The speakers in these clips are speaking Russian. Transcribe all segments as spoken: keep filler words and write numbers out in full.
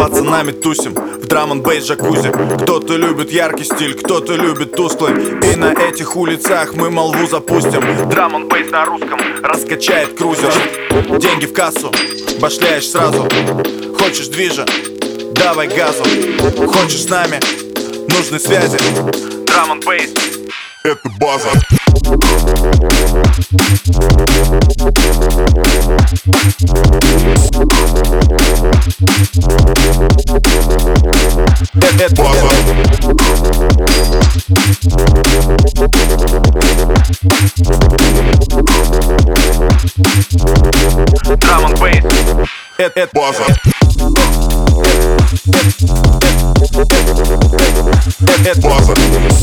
пацанами тусим в драм-н-бейс джакузи. Кто-то любит яркий стиль, кто-то любит тусклый. И на этих улицах мы молву запустим. Драм-н-бейс на русском раскачает крузер. Деньги в кассу, башляешь сразу. Хочешь движа, давай газу. Хочешь с нами, нужны связи. Драм-н-бейс — это база. Это база. Драм-н-бейс — это база. Это база.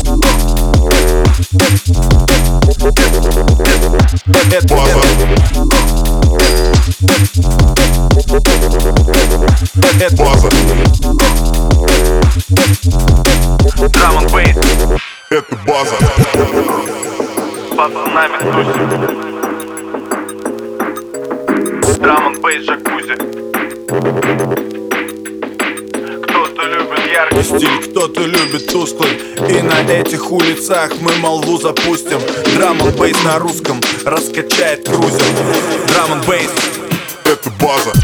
Это база. Это база. Драм-н-бейс — это база. Пацанами тусим. Драм-н-бейс джакузи. Кто-то любит яркий стиль, кто-то любит тусклый. И на этих улицах мы молву запустим. Драм-н-бейс на русском раскачает крузер. Драм-н-бейс — это база.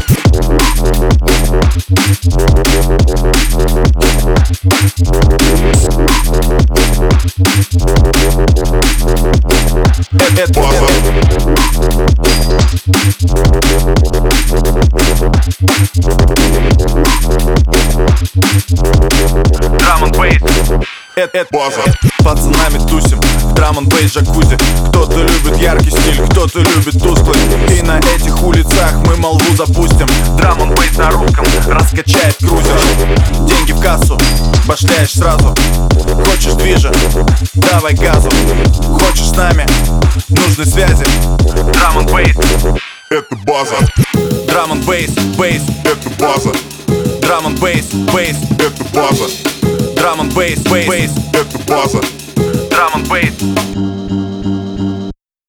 Это база. Драм-н-бейс — это база. Пацанами тусим в драм-н-бейс джакузи. Кто-то любит яркий стиль, кто-то любит тусклый. И на этих улицах мы молву запустим. Драм-н-бейс на русском раскачает крузер. Деньги в кассу, башляешь сразу. Хочешь движа, давай газу. Хочешь с нами, нужны связи. Драм-н-бейс — это база. Драм-н-бейс, бейс — это база. Драм-н-бейс, бейс — это база. Драм-н-бейс, бейс — это база. Драм-н-бейс